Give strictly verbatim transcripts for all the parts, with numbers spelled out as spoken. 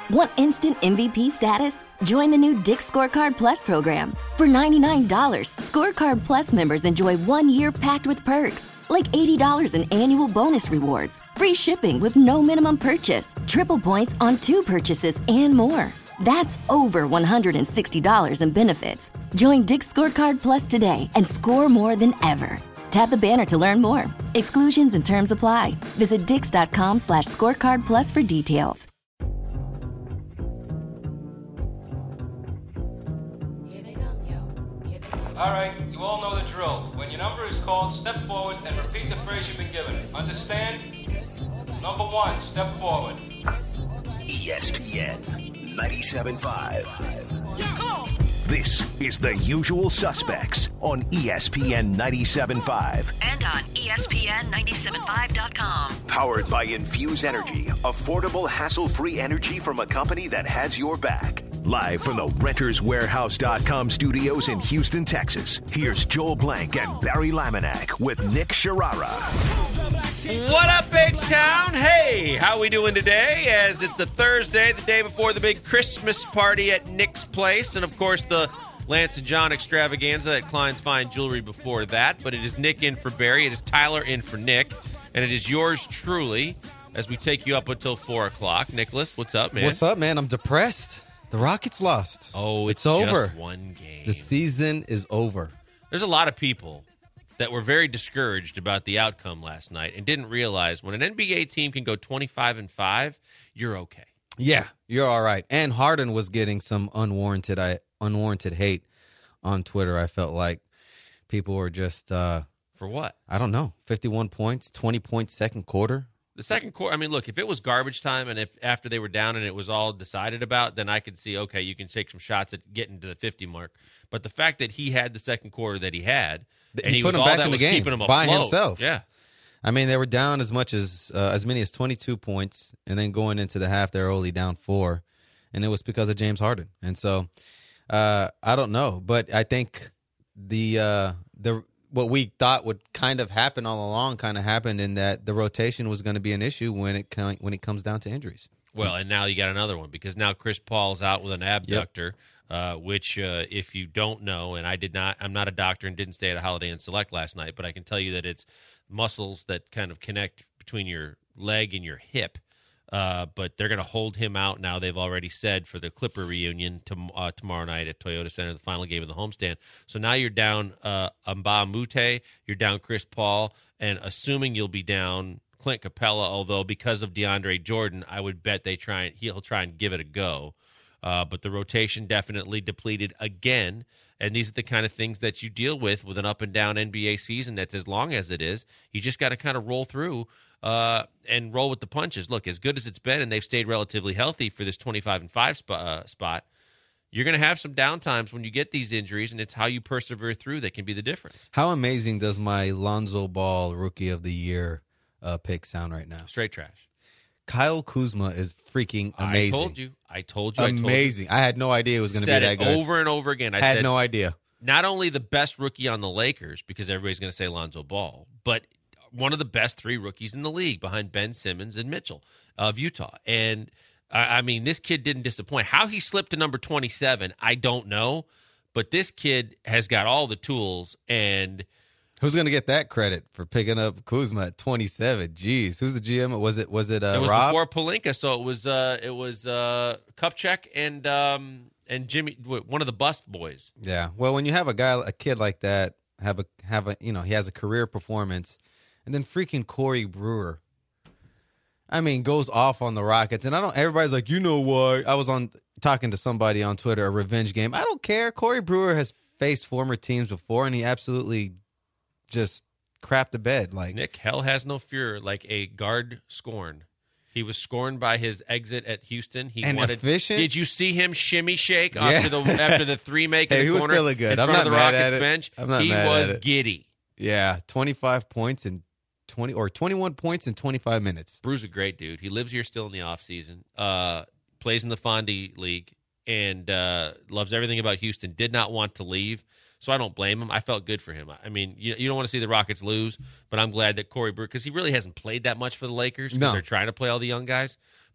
Want instant M V P status? Join the new Dick's Scorecard Plus program. For ninety-nine dollars, Scorecard Plus members enjoy one year packed with perks, like eighty dollars in annual bonus rewards, free shipping with no minimum purchase, triple points on two purchases, and more. That's over one hundred sixty dollars in benefits. Join Dick's Scorecard Plus today and score more than ever. Tap the banner to learn more. Exclusions and terms apply. Visit dix.com slash scorecard plus for details. All right, you all know the drill. When your number is called, step forward and repeat the phrase you've been given. Understand? Number one, step forward. E S P N ninety-seven point five. This is The Usual Suspects on E S P N ninety-seven point five. And on E S P N ninety-seven point five dot com. Powered by Infuse Energy, affordable, hassle-free energy from a company that has your back. Live from the Renters Warehouse dot com studios in Houston, Texas, here's Joel Blank and Barry Laminack with Nick Sharara. What up, H-Town? Hey, how we doing today? As it's a Thursday, the day before the big Christmas party at Nick's place, and of course the Lance and John extravaganza at Klein's Fine Jewelry before that. But it is Nick in for Barry, it is Tyler in for Nick, and it is yours truly as we take you up until four o'clock. Nicholas, what's up, man? What's up, man? I'm depressed. The Rockets lost. Oh, it's, it's over. Just one game. The season is over. There's a lot of people that were very discouraged about the outcome last night and didn't realize when an N B A team can go twenty-five and five, you're okay. Yeah, you're all right. And Harden was getting some unwarranted I, unwarranted hate on Twitter. I felt like people were just uh, for what? I don't know. fifty-one points, twenty points second quarter. The second quarter, I mean, look, if it was garbage time and if after they were down and it was all decided about, then I could see, okay, you can take some shots at getting to the fifty mark. But the fact that he had the second quarter that he had, and he, he put was him all back that in the was game keeping him by afloat. himself. Yeah. I mean, they were down as much as uh, as many as twenty-two points, and then going into the half, they were only down four, and it was because of James Harden. And so, uh, I don't know, but I think the uh, the what we thought would kind of happen all along kind of happened in that the rotation was going to be an issue when it when it comes down to injuries. Well, and now you got another one because now Chris Paul's out with an abductor, yep. uh, which uh, if you don't know, and I did not, I'm not a doctor and didn't stay at a Holiday Inn Select last night, but I can tell you that it's muscles that kind of connect between your leg and your hip. Uh, but they're going to hold him out now. They've already said for the Clipper reunion to, uh, tomorrow night at Toyota Center, the final game of the homestand. So now you're down uh, Mbah Moute, you're down Chris Paul, and assuming you'll be down Clint Capella, although because of DeAndre Jordan, I would bet they try and he'll try and give it a go. Uh, but the rotation definitely depleted again, and these are the kind of things that you deal with with an up and down N B A season that's as long as it is. You just got to kind of roll through uh, and roll with the punches. Look, as good as it's been, and they've stayed relatively healthy for this twenty-five and five sp- uh, spot, you're going to have some downtimes when you get these injuries, and it's how you persevere through that can be the difference. How amazing does my Lonzo Ball Rookie of the Year uh, pick sound right now? Straight trash. Kyle Kuzma is freaking amazing. I told you. I told you. Amazing. I, told you. I had no idea it was going to be said that it good. over and over again. I, I had said, no idea. Not only the best rookie on the Lakers, because everybody's going to say Lonzo Ball, but one of the best three rookies in the league behind Ben Simmons and Mitchell of Utah. And, I mean, this kid didn't disappoint. How he slipped to number twenty-seven, I don't know. But this kid has got all the tools, and who's going to get that credit for picking up Kuzma at twenty-seven? Jeez, who's the G M? Was it was it uh, it was Rob? before Pelinka, so it was uh, it was uh, Kupchak and um, and Jimmy, one of the bust boys. Yeah, well, when you have a guy, a kid like that, have a have a you know he has a career performance, and then freaking Corey Brewer, I mean, goes off on the Rockets, and I don't. Everybody's like, you know what? I was on talking to somebody on Twitter, a revenge game. I don't care. Corey Brewer has faced former teams before, and he absolutely just crapped the bed. Like Nick, hell has no fear, like a guard scorned. He was scorned by his exit at Houston. He and wanted, efficient. Did you see him shimmy shake Yeah. after the after the three make in hey, the he corner? was feeling good. In I'm front not of the mad Rockets at it. bench. I'm not he mad was at it. giddy. Yeah, twenty-five points in twenty or twenty-one points in twenty-five minutes. Brew's a great dude. He lives here still in the off season. Uh, plays in the Fondy League and uh, loves everything about Houston. Did not want to leave. So I don't blame him. I felt good for him. I mean, you, you don't want to see the Rockets lose, but I'm glad that Corey Brewer, because he really hasn't played that much for the Lakers because No. they're trying to play all the young guys.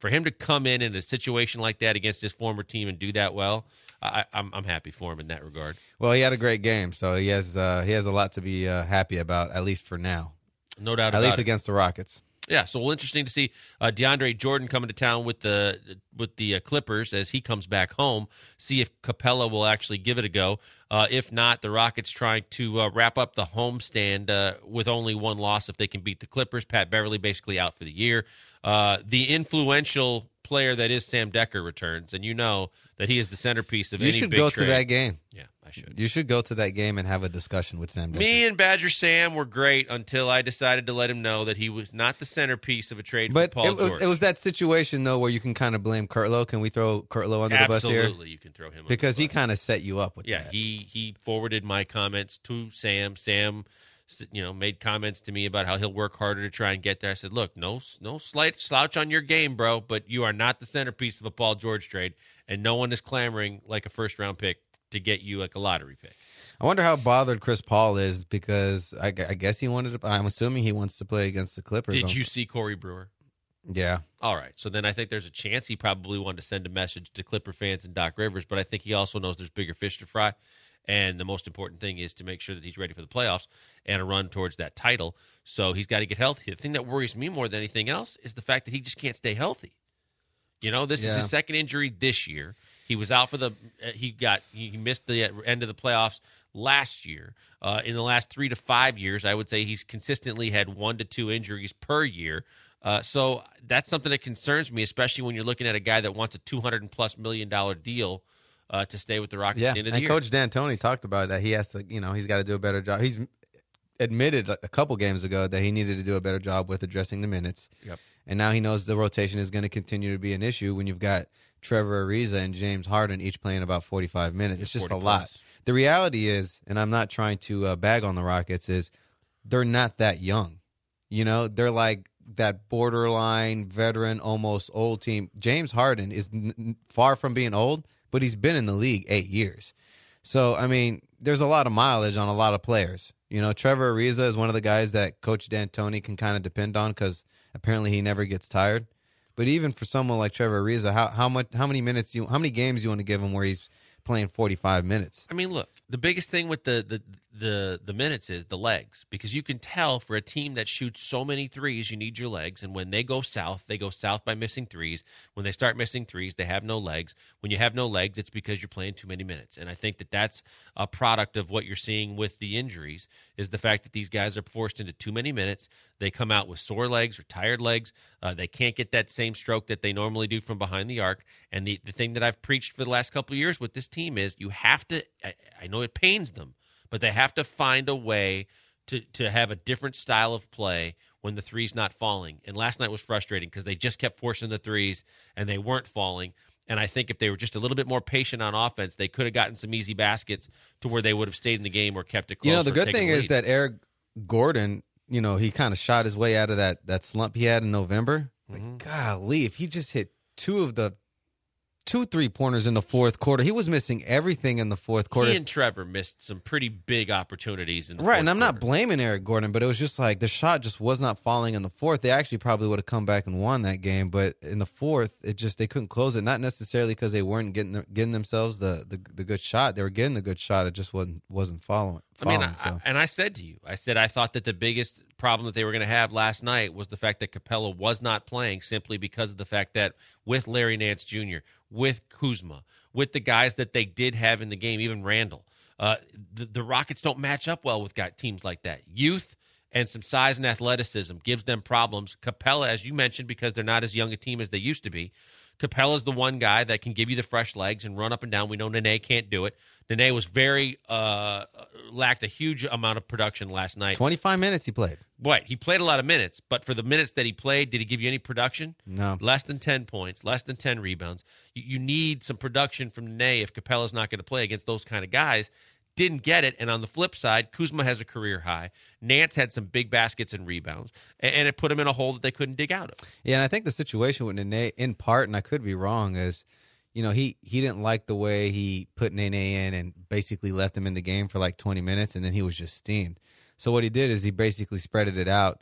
For him to come in in a situation like that against his former team and do that well, I, I'm I'm happy for him in that regard. Well, he had a great game, so he has uh, he has a lot to be uh, happy about, at least for now. No doubt at about least it. against the Rockets. Yeah, so well, interesting to see uh, DeAndre Jordan coming to town with the with the uh, Clippers as he comes back home. See if Capella will actually give it a go. Uh, if not, the Rockets trying to uh, wrap up the homestand uh, with only one loss if they can beat the Clippers. Pat Beverly basically out for the year. Uh, the influential player that is Sam Decker returns, and you know that he is the centerpiece of you any should big go trade. to that game. Yeah, I should. You should go to that game and have a discussion with Sam Decker. Me and Badger Sam were great until I decided to let him know that he was not the centerpiece of a trade But for Paul it was, George. it was that situation, though, where you can kind of blame Kurtlow. Can we throw Kurtlow under the bus here? Absolutely, you can throw him under Because the he bus. kind of set you up with Yeah, that. he he forwarded my comments to Sam. Sam, you know, made comments to me about how he'll work harder to try and get there. I said, look, no no slight slouch on your game, bro, but you are not the centerpiece of a Paul George trade, and no one is clamoring like a first round pick to get you like a lottery pick. I wonder how bothered Chris Paul is because I, I guess he wanted to. I'm assuming he wants to play against the Clippers. Did you see Corey Brewer? Yeah. All right. So then I think there's a chance he probably wanted to send a message to Clipper fans and Doc Rivers, but I think he also knows there's bigger fish to fry. And the most important thing is to make sure that he's ready for the playoffs and a run towards that title. So he's got to get healthy. The thing that worries me more than anything else is the fact that he just can't stay healthy. You know, this Yeah. is his second injury this year. He was out for the he got he missed the end of the playoffs last year. Uh, in the last three to five years, I would say he's consistently had one to two injuries per year. Uh, so that's something that concerns me, especially when you're looking at a guy that wants a two hundred plus million dollar deal uh, to stay with the Rockets Yeah, at the end of the and year. Coach D'Antoni talked about that. He has to, you know, he's got to do a better job. He's admitted a couple games ago that he needed to do a better job with addressing the minutes. Yep. And now he knows the rotation is going to continue to be an issue when you've got Trevor Ariza and James Harden each playing about forty-five minutes. It's just a forty lot. plus. The reality is, and I'm not trying to uh, bag on the Rockets, is they're not that young. You know, they're like that borderline veteran, almost old team. James Harden is n- n- far from being old, but he's been in the league eight years. So, I mean, there's a lot of mileage on a lot of players. You know, Trevor Ariza is one of the guys that Coach D'Antoni can kind of depend on because apparently he never gets tired. But even for someone like Trevor Ariza, how how much how many minutes you how many games you want to give him where he's playing forty-five minutes? I mean, look, the biggest thing with the, the the the minutes is the legs, because you can tell for a team that shoots so many threes, you need your legs. And when they go south, they go south by missing threes. When they start missing threes, they have no legs. When you have no legs, it's because you're playing too many minutes. And I think that that's a product of what you're seeing with the injuries, is the fact that these guys are forced into too many minutes. They come out with sore legs or tired legs. Uh, they can't get that same stroke that they normally do from behind the arc. And the, the thing that I've preached for the last couple of years with this team is you have to, I, I know it pains them, but they have to find a way to, to have a different style of play when the three's not falling. And last night was frustrating because they just kept forcing the threes and they weren't falling. And I think if they were just a little bit more patient on offense, they could have gotten some easy baskets to where they would have stayed in the game or kept it close. You know, the or good taken thing the is lead. that Eric Gordon, you know, he kind of shot his way out of that that slump he had in November. Mm-hmm. But golly, if he just hit two of the two three pointers in the fourth quarter, he was missing everything in the fourth quarter. He and Trevor missed some pretty big opportunities in the Right, fourth and I'm not quarter. blaming Eric Gordon, but it was just like the shot just was not falling in the fourth. They actually probably would have come back and won that game, but in the fourth, it just they couldn't close it. Not necessarily because they weren't getting the, getting themselves the, the the good shot. They were getting the good shot. It just wasn't wasn't following. I mean, following, I, so. and I said to you, I said I thought that the biggest problem that they were going to have last night was the fact that Capella was not playing, simply because of the fact that with Larry Nance Junior, with Kuzma, with the guys that they did have in the game, even Randall, uh, the, the Rockets don't match up well with guy, teams like that. Youth and some size and athleticism gives them problems. Capella, as you mentioned, because they're not as young a team as they used to be, Capella's the one guy that can give you the fresh legs and run up and down. We know Nene can't do it. Nene was very uh, lacked a huge amount of production last night. twenty-five minutes he played. Right, he played a lot of minutes, but for the minutes that he played, did he give you any production? No. Less than ten points, less than ten rebounds. You, you need some production from Nene if Capella's not going to play against those kind of guys. Didn't get it, and on the flip side, Kuzma has a career high. Nance had some big baskets and rebounds, and, and it put him in a hole that they couldn't dig out of. Yeah, and I think the situation with Nene, in part, and I could be wrong, is, you know, he, he didn't like the way he put Nene in and basically left him in the game for like twenty minutes, and then he was just steamed. So what he did is he basically spreaded it out.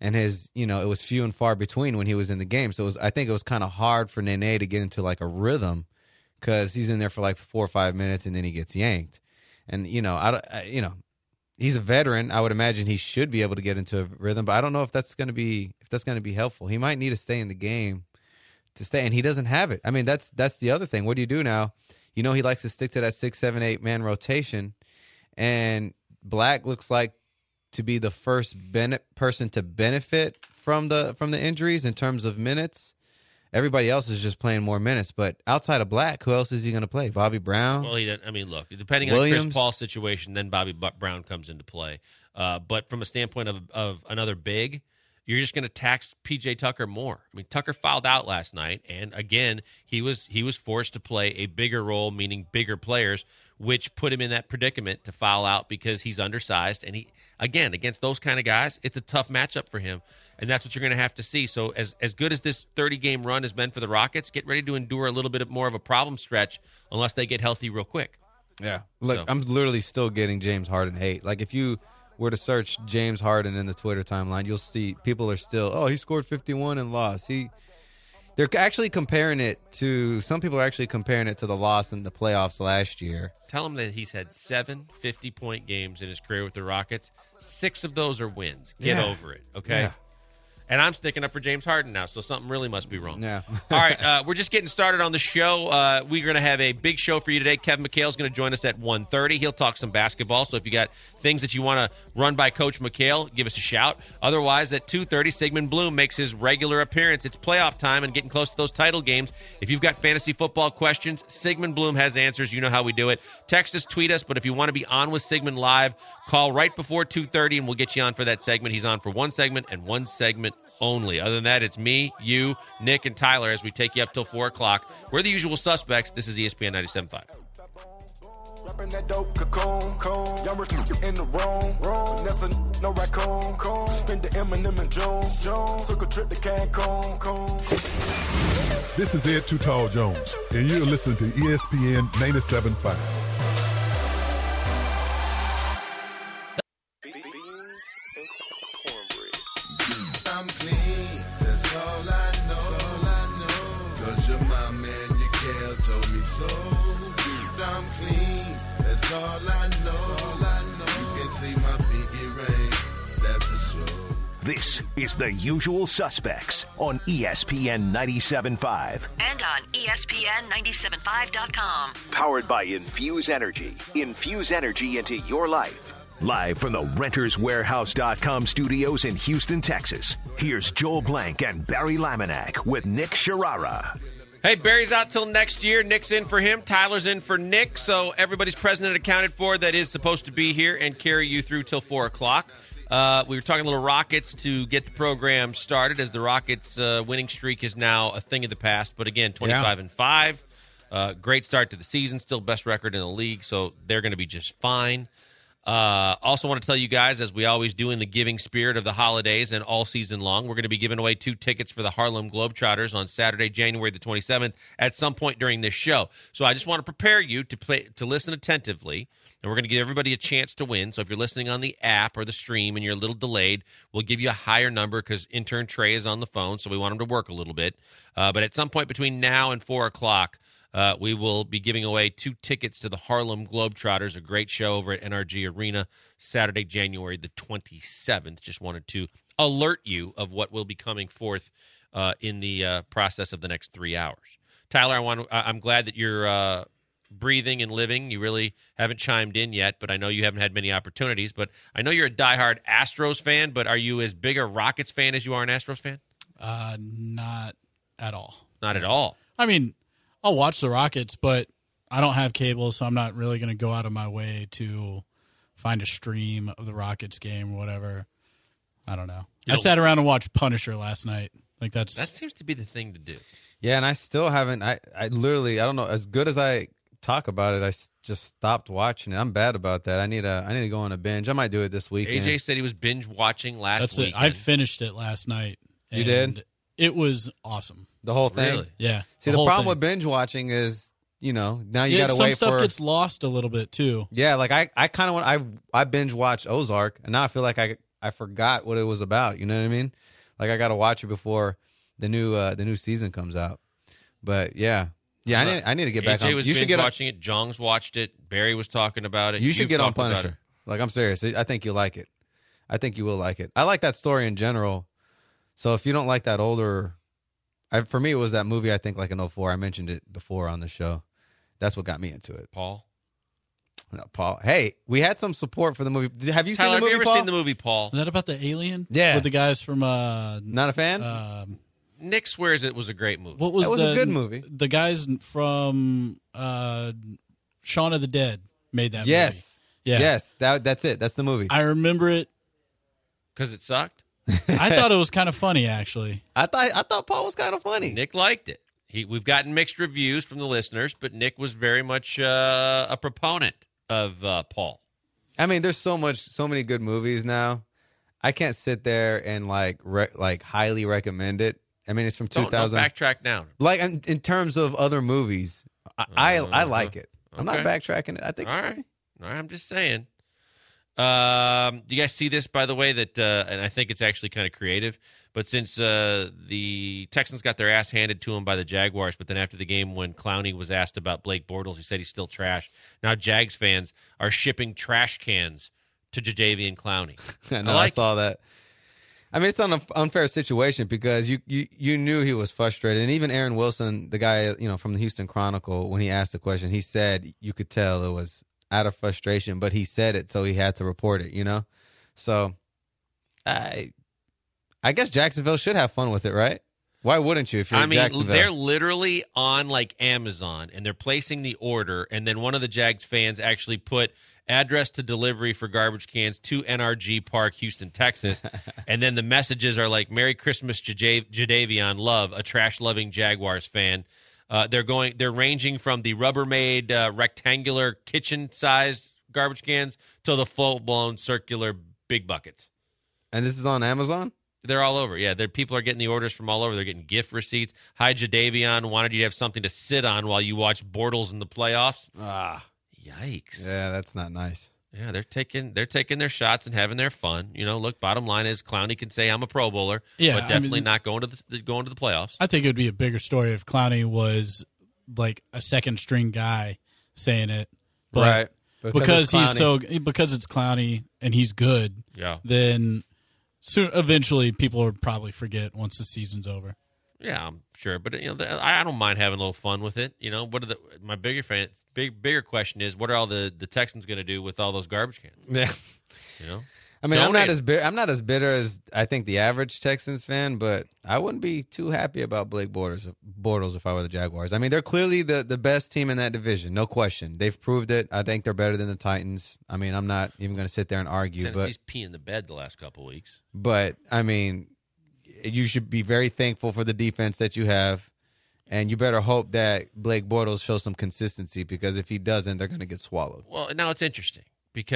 and his, you know, it was few and far between when he was in the game. So it was, I think it was kind of hard for Nene to get into like a rhythm because he's in there for like four or five minutes and then he gets yanked. And, you know, I, I you know, he's a veteran. I would imagine he should be able to get into a rhythm, but I don't know if that's going to be if that's going to be helpful. He might need to stay in the game to stay, and he doesn't have it. I mean, that's that's the other thing. What do you do now? You know, he likes to stick to that six, seven, eight man rotation, and Black looks like to be the first ben- person to benefit from the from the injuries in terms of minutes. Everybody else is just playing more minutes, but outside of Black, who else is he going to play? Bobby Brown? Well, he didn't, I mean, look, depending Williams? on Chris Paul's situation, then Bobby B- Brown comes into play. Uh, but from a standpoint of, of another big, you're just going to tax P J Tucker more. I mean, Tucker fouled out last night, and again, he was he was forced to play a bigger role, meaning bigger players, which put him in that predicament to foul out because he's undersized. And he, again, against those kind of guys, it's a tough matchup for him. And that's what you're going to have to see. So as as good as this thirty-game run has been for the Rockets, get ready to endure a little bit more of a problem stretch unless they get healthy real quick. Yeah. Look, So. I'm literally still getting James Harden hate. Like, if you were to search James Harden in the Twitter timeline, you'll see people are still, oh, he scored fifty-one and lost. He, they're actually comparing it to, some people are actually comparing it to the loss in the playoffs last year. Tell him that he's had seven fifty-point games in his career with the Rockets. Six of those are wins. Get Yeah. over it, okay? Yeah. And I'm sticking up for James Harden now, so something really must be wrong. Yeah. All right, uh, we're just getting started on the show. Uh, we're going to have a big show for you today. Kevin McHale is going to join us at one thirty. He'll talk some basketball, so if you got things that you want to run by Coach McHale, give us a shout. Otherwise, at two thirty, Sigmund Bloom makes his regular appearance. It's playoff time and getting close to those title games. If you've got fantasy football questions, Sigmund Bloom has answers. You know how we do it. Text us, tweet us, but if you want to be on with Sigmund live, call right before two thirty, and we'll get you on for that segment. He's on for one segment and one segment only. Other than that, it's me, you, Nick, and Tyler as we take you up till four o'clock. We're the usual suspects. This is E S P N ninety-seven point five. Rapping that dope cocoon, coon. Young rich in the room, room. Vanessa, no raccoon, coon. Spin the Eminem and June, June. Took a trip to Cancun, coon. This is Ed Too Tall Jones, and you're listening to E S P N ninety-seven point five. I'm clean, that's all I know, all I know. Cause you're my man, your Kel told me so. I'm clean, that's all I know, all I know. You can see my pinky ring, that's for sure. This is The Usual Suspects on E S P N ninety-seven point five. And on E S P N ninety-seven point five dot com. Powered by Infuse Energy. Infuse energy into your life. Live from the Renters Warehouse dot com studios in Houston, Texas. Here's Joel Blank and Barry Laminack with Nick Sharara. Hey, Barry's out till next year. Nick's in for him. Tyler's in for Nick. So everybody's present and accounted for that is supposed to be here and carry you through till four o'clock. Uh, we were talking a little Rockets to get the program started, as the Rockets' uh, winning streak is now a thing of the past. But again, twenty-five and five. Uh, great start to the season. Still best record in the league, so they're going to be just fine. Uh, also want to tell you guys, as we always do in the giving spirit of the holidays and all season long, we're going to be giving away two tickets for the Harlem Globetrotters on Saturday, January the twenty-seventh, at some point during this show. So I just want to prepare you to play, to listen attentively, and we're going to give everybody a chance to win. So if you're listening on the app or the stream and you're a little delayed, we'll give you a higher number because intern Trey is on the phone, so we want him to work a little bit. Uh, but at some point between now and four o'clock, Uh, we will be giving away two tickets to the Harlem Globetrotters, a great show over at N R G Arena, Saturday, January the twenty-seventh. Just wanted to alert you of what will be coming forth uh, in the uh, process of the next three hours. Tyler, I want to, I'm glad that you're uh, breathing and living. You really haven't chimed in yet, but I know you haven't had many opportunities. But I know you're a diehard Astros fan, but are you as big a Rockets fan as you are an Astros fan? Uh, not at all. Not at all. I mean, I'll watch the Rockets, but I don't have cable, so I'm not really going to go out of my way to find a stream of the Rockets game or whatever. I don't know. You I don't- sat around and watched Punisher last night. Like that's That seems to be the thing to do. Yeah, and I still haven't. I, I literally, I don't know. As good as I talk about it, I s- just stopped watching it. I'm bad about that. I need a. I need to go on a binge. I might do it this A weekend. J said he was binge watching last that's week. it. I finished it last night. You and did? It was awesome. The whole thing. Really? Yeah. See, the, whole problem thing. with binge watching is, you know, now you yeah, got to some wait stuff for. gets lost a little bit too. Yeah, like I, I kind of want. I, I binge watched Ozark, and now I feel like I, I forgot what it was about. You know what I mean? Like I got to watch it before the new uh, the new season comes out. But yeah, yeah, I need I need to get back A J on. was You should get on, watching it. Jongs watched it. Barry was talking about it. You should You've get on talked about Punisher. it. Like I'm serious. I think you'll like it. I think you will like it. I like that story in general. So if you don't like that older, I, for me it was that movie. I think like in oh four. I mentioned it before on the show. That's what got me into it. Paul. No, Paul. Hey, we had some support for the movie. Have you Tyler, seen the movie? have you ever Paul? seen the movie, Paul? Is that about the alien? Yeah. With the guys from. Uh, Not a fan. Um, Nick swears it was a great movie. what was That was the, a good movie. The guys from uh, Shaun of the Dead made that yes. movie. Yeah. Yes. That that's it. That's the movie. I remember it. Because it sucked? I thought it was kind of funny, actually. I thought I thought Paul was kind of funny. Nick liked it. He, we've gotten mixed reviews from the listeners, but Nick was very much uh, a proponent of uh, Paul. I mean, there's so much, so many good movies now. I can't sit there and like, re- like highly recommend it. I mean, it's from Don't, two thousand. don't backtrack now. Like in, in terms of other movies, I I, I like it. I'm not Okay. backtracking it. I think All it's right. funny. All right, I'm just saying. Um, do you guys see this, by the way, that, uh, and I think it's actually kind of creative, but since uh, the Texans got their ass handed to them by the Jaguars, but then after the game when Clowney was asked about Blake Bortles, he said he's still trash. Now Jags fans are shipping trash cans to Jadeveon Clowney. I know, I I, like saw that. I mean, it's an unfair situation because you, you you knew he was frustrated, and even Aaron Wilson, the guy you know from the Houston Chronicle, when he asked the question, he said you could tell it was out of frustration, but he said it, so he had to report it. You know, so I I guess Jacksonville should have fun with it, right? Why wouldn't you if you're I in mean, Jacksonville? they're literally on like Amazon, and they're placing the order, and then one of the Jags fans actually put address to delivery for garbage cans to N R G Park, Houston, Texas. And then the messages are like, Merry Christmas, Jada- Jadeveon, love, a trash-loving Jaguars fan. Uh, they're going. They're ranging from the Rubbermaid uh, rectangular kitchen-sized garbage cans to the full-blown circular big buckets. And this is on Amazon? They're all over. Yeah, they're, people are getting the orders from all over. They're getting gift receipts. Hi, Jadeveon. Wanted you to have something to sit on while you watch Bortles in the playoffs. Ah. Yikes. Yeah, that's not nice. Yeah, they're taking they're taking their shots and having their fun. You know, look, bottom line is Clowney can say I'm a Pro Bowler, Yeah, but I definitely mean- not going to the going to the playoffs. I think it would be a bigger story if Clowney was like a second string guy saying it. But Right. Because, Because it's he's so because it's Clowney and he's good, Yeah. then soon eventually people will probably forget once the season's over. Yeah, I'm sure, but you know, the, I I don't mind having a little fun with it. You know, what are the my bigger fan big bigger question is what are all the, the Texans going to do with all those garbage cans? Yeah. You know, I mean, I'm Donate not as bitter. I'm not as bitter as I think the average Texans fan, but I wouldn't be too happy about Blake Bortles, Bortles if I were the Jaguars. I mean, they're clearly the, the best team in that division, no question. They've proved it. I think they're better than the Titans. I mean, I'm not even going to sit there and argue, Tennessee's but peeing the bed the last couple weeks. but I mean, you should be very thankful for the defense that you have, and you better hope that Blake Bortles shows some consistency because if he doesn't, they're going to get swallowed. Well, now it's interesting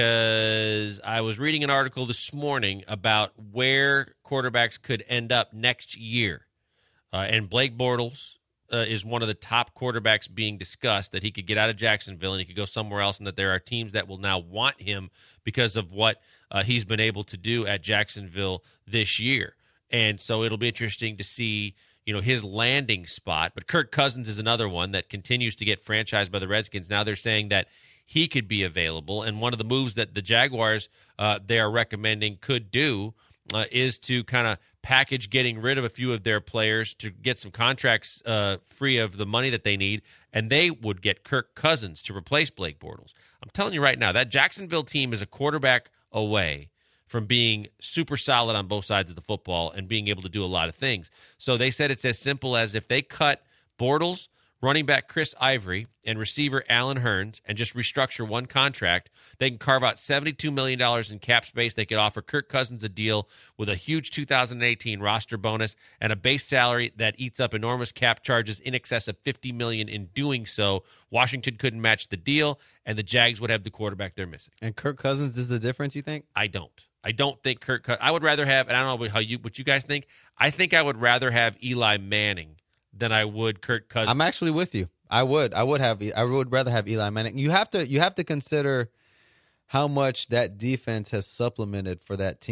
because I was reading an article this morning about where quarterbacks could end up next year. Uh, and Blake Bortles uh, is one of the top quarterbacks being discussed, that he could get out of Jacksonville and he could go somewhere else, and that there are teams that will now want him because of what uh, he's been able to do at Jacksonville this year. And so it'll be interesting to see, you know, his landing spot. But Kirk Cousins is another one that continues to get franchised by the Redskins. Now they're saying that he could be available. And one of the moves that the Jaguars, uh, they are recommending could do uh, is to kind of package getting rid of a few of their players to get some contracts uh, free of the money that they need. And they would get Kirk Cousins to replace Blake Bortles. I'm telling you right now, that Jacksonville team is a quarterback away from being super solid on both sides of the football and being able to do a lot of things. So they said it's as simple as if they cut Bortles, running back Chris Ivory, and receiver Allen Hurns and just restructure one contract, they can carve out seventy-two million dollars in cap space. They could offer Kirk Cousins a deal with a huge two thousand eighteen roster bonus and a base salary that eats up enormous cap charges in excess of fifty million dollars in doing so. Washington couldn't match the deal, and the Jags would have the quarterback they're missing. And Kirk Cousins is the difference, you think? I don't. I don't think Kirk Cousins. I would rather have, and I don't know how you, what you guys think. I think I would rather have Eli Manning than I would Kirk Cousins. I'm actually with you. I would. I would have. I would rather have Eli Manning. You have to. You have to consider how much that defense has supplemented for that team.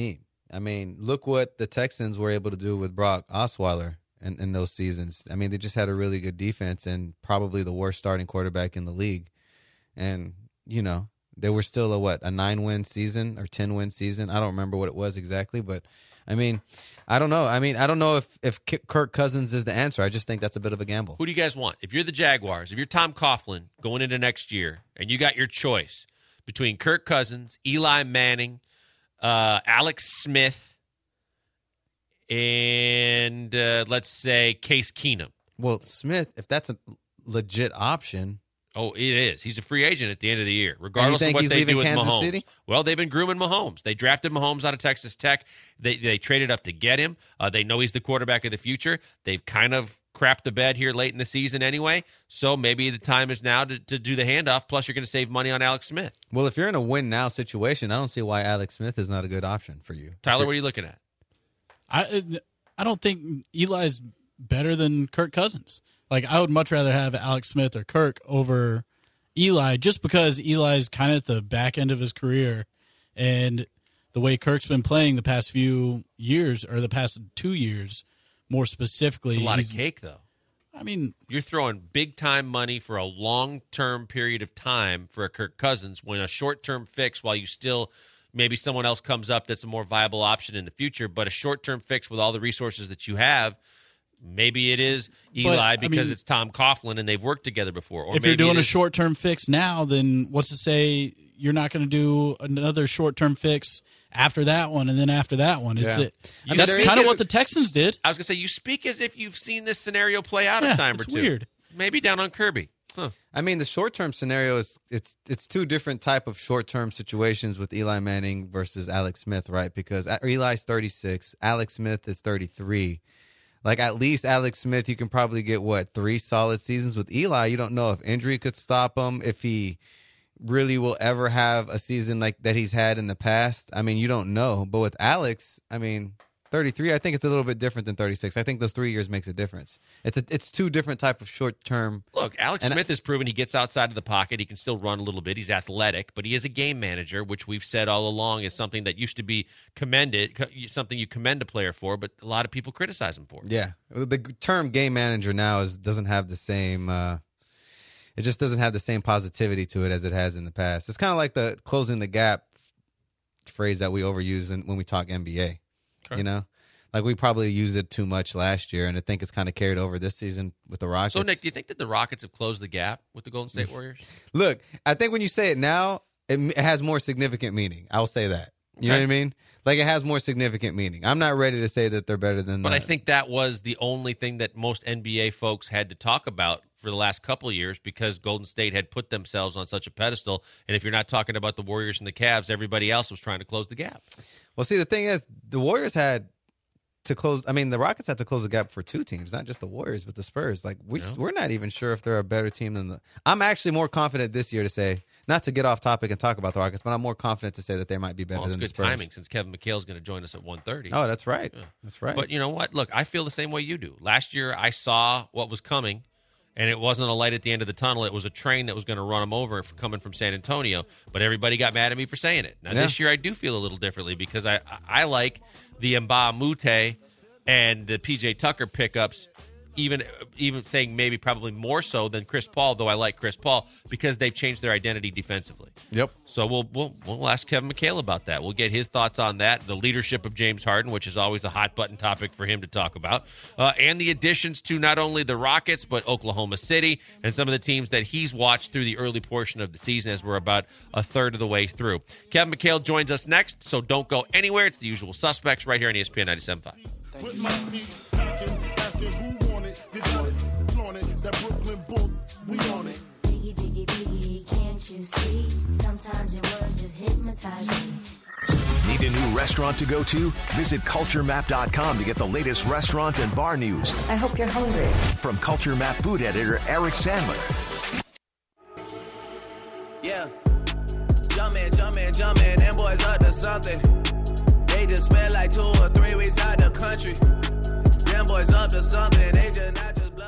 I mean, look what the Texans were able to do with Brock Osweiler in, in those seasons. I mean, they just had a really good defense and probably the worst starting quarterback in the league. And, you know, they were still a, what, a nine-win season or ten-win season? I don't remember what it was exactly, but, I mean, I don't know. I mean, I don't know if, if Kirk Cousins is the answer. I just think that's a bit of a gamble. Who do you guys want? If you're the Jaguars, if you're Tom Coughlin going into next year, and you got your choice between Kirk Cousins, Eli Manning, uh, Alex Smith, and uh, let's say Case Keenum. Well, Smith, if that's a legit option. Oh, it is. He's a free agent at the end of the year, regardless of what they do with Kansas Mahomes. City? Well, they've been grooming Mahomes. They drafted Mahomes out of Texas Tech. They they traded up to get him. Uh, they know he's the quarterback of the future. They've kind of crapped the bed here late in the season anyway, so maybe the time is now to, to do the handoff, plus you're going to save money on Alex Smith. Well, if you're in a win-now situation, I don't see why Alex Smith is not a good option for you. Tyler, what are you looking at? I I don't think Eli's better than Kirk Cousins. Like, I would much rather have Alex Smith or Kirk over Eli, just because Eli's kind of at the back end of his career, and the way Kirk's been playing the past few years, or the past two years, more specifically. It's a lot of cake, though. I mean, you're throwing big-time money for a long-term period of time for a Kirk Cousins when a short-term fix, while you still maybe someone else comes up that's a more viable option in the future, but a short-term fix with all the resources that you have, maybe it is Eli but, because I mean, it's Tom Coughlin and they've worked together before. Or if maybe you're doing a short-term fix now, then what's to say you're not going to do another short-term fix after that one and then after that one? It's yeah. it. I mean, that's kind of what the Texans did. I was going to say, you speak as if you've seen this scenario play out yeah, a time or it's two. Weird. Maybe down on Kirby. Huh. I mean, the short-term scenario is it's it's two different type of short-term situations with Eli Manning versus Alex Smith, right? Because Eli's thirty-six, Alex Smith is thirty-three. Like, at least Alex Smith, you can probably get, what, three solid seasons. With Eli, you don't know if injury could stop him, if he really will ever have a season like that he's had in the past. I mean, you don't know. But with Alex, I mean, thirty-three, I think it's a little bit different than thirty-six. I think those three years makes a difference. It's a, it's two different type of short-term. Look, Alex and Smith I, has proven he gets outside of the pocket. He can still run a little bit. He's athletic, but he is a game manager, which we've said all along is something that used to be commended, something you commend a player for, but a lot of people criticize him for. Yeah. The term game manager now is doesn't have the same uh, it just doesn't have the same positivity to it as it has in the past. It's kind of like the closing the gap phrase that we overuse when, when we talk N B A. Okay. You know? Like, we probably used it too much last year, and I think it's kind of carried over this season with the Rockets. So, Nick, do you think that the Rockets have closed the gap with the Golden State Warriors? Look, I think when you say it now, it, it has more significant meaning. I'll say that. You okay. know what I mean? Like, it has more significant meaning. I'm not ready to say that they're better than But the, I think that was the only thing that most N B A folks had to talk about for the last couple of years, because Golden State had put themselves on such a pedestal. And if you're not talking about the Warriors and the Cavs, everybody else was trying to close the gap. Well, see, the thing is, the Warriors had to close. I mean, the Rockets had to close the gap for two teams, not just the Warriors, but the Spurs. Like, we, yeah. we're not even sure if they're a better team than the. I'm actually more confident this year to say, not to get off topic and talk about the Rockets, but I'm more confident to say that they might be better well, than the Spurs. It's good timing since Kevin McHale's going to join us at one thirty. Oh, that's right. Yeah. That's right. But you know what? Look, I feel the same way you do. Last year, I saw what was coming, and it wasn't a light at the end of the tunnel. It was a train that was going to run them over coming from San Antonio. But everybody got mad at me for saying it. Now, yeah. this year, I do feel a little differently because I I like the Mbah Moute and the P J Tucker pickups, even even saying maybe probably more so than Chris Paul, though I like Chris Paul, because they've changed their identity defensively. Yep. So we'll we'll we'll ask Kevin McHale about that. We'll get his thoughts on that, the leadership of James Harden, which is always a hot-button topic for him to talk about, uh, and the additions to not only the Rockets, but Oklahoma City and some of the teams that he's watched through the early portion of the season as we're about a third of the way through. Kevin McHale joins us next, so don't go anywhere. It's the usual suspects right here on E S P N ninety-seven point five. With my piece packing, asking who want it, did want it, flaunt it, that Brooklyn bull, we on it. Biggie, biggie, biggie, can't you see? Sometimes your words just hypnotize me. Need a new restaurant to go to? Visit culture map dot com to get the latest restaurant and bar news. I hope you're hungry. From Culture Map food editor Eric Sandler. Yeah. Jumpin', jumpin', jumpin', them boys up to something. They just spent like two or three weeks out the country. Them boys up to something, they just not just bluffing.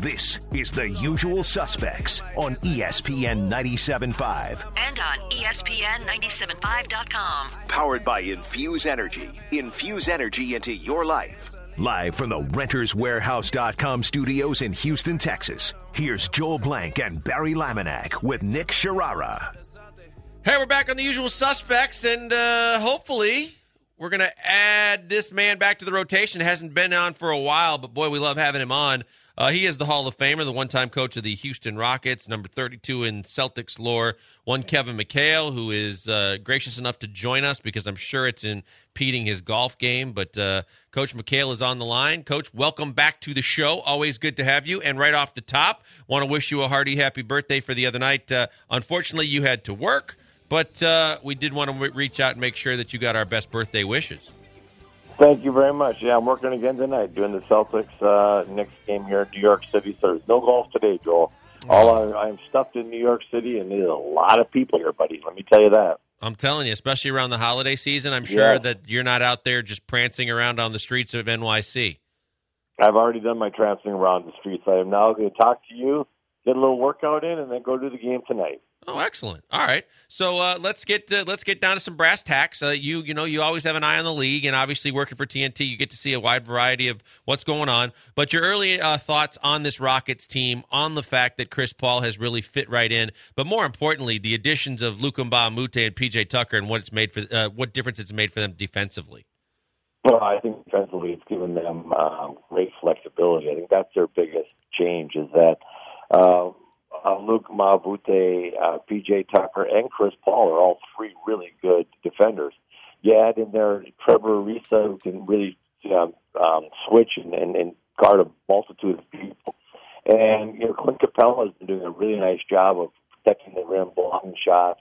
This is The Usual Suspects on E S P N ninety-seven point five. And on E S P N ninety-seven point five dot com. Powered by Infuse Energy. Infuse energy into your life. Live from the Renters Warehouse dot com studios in Houston, Texas, here's Joel Blank and Barry Laminack with Nick Sharara. Hey, we're back on The Usual Suspects, and uh, hopefully we're going to add this man back to the rotation. Hasn't been on for a while, but boy, we love having him on. Uh, he is the Hall of Famer, the one-time coach of the Houston Rockets, number thirty-two in Celtics lore. One Kevin McHale, who is uh, gracious enough to join us because I'm sure it's impeding his golf game. But uh, Coach McHale is on the line. Coach, welcome back to the show. Always good to have you. And right off the top, want to wish you a hearty happy birthday for the other night. Uh, unfortunately, you had to work, but uh, we did want to re- reach out and make sure that you got our best birthday wishes. Thank you very much. Yeah, I'm working again tonight doing the Celtics uh, next game here in New York City. So there's no golf today, Joel. All I, I'm stuffed in New York City, and there's a lot of people here, buddy. Let me tell you that. I'm telling you, especially around the holiday season, I'm sure Yeah. that you're not out there just prancing around on the streets of N Y C. I've already done my tramping around the streets. I am now going to talk to you, get a little workout in, and then go to the game tonight. Oh, excellent! All right, so uh, let's get uh, let's get down to some brass tacks. Uh, you you know you always have an eye on the league, and obviously working for T N T, you get to see a wide variety of what's going on. But your early uh, thoughts on this Rockets team, on the fact that Chris Paul has really fit right in, but more importantly, the additions of Luka Mbah-a-Moute and P J Tucker, and what it's made for uh, what difference it's made for them defensively. Well, I think defensively it's given them uh, great flexibility. I think that's their biggest change is that uh, uh, Luke Mbah-a-Moute, uh, P J Tucker, and Chris Paul are all three really good defenders. You add in there Trevor Ariza, who can really um, um, switch and, and, and guard a multitude of people. And, you know, Clint Capella has been doing a really nice job of protecting the rim, blocking shots.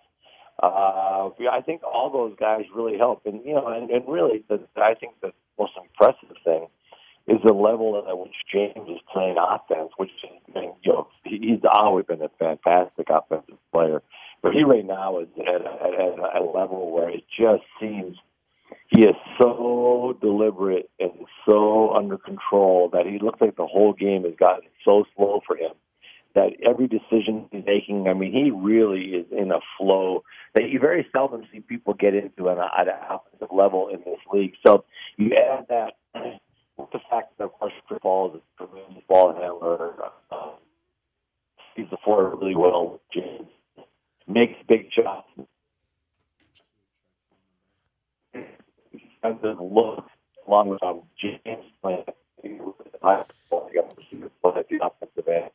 Uh, I think all those guys really help. And, you know, and, and really, the, I think the most impressive thing is the level at which James is playing offense, which is, you know, he's always been a fantastic offensive player. But he right now is at a, at a level where it just seems he is so deliberate and so under control that he looks like the whole game has gotten so slow for him that every decision he's making, I mean, he really is in a flow that you very seldom see people get into at an offensive level in this league. So you add that with the fact that, of course, Chris Paul is a tremendous ball handler. Uh, he's the floor really well. James makes big shots. And the look, along with um, James playing at the offensive end.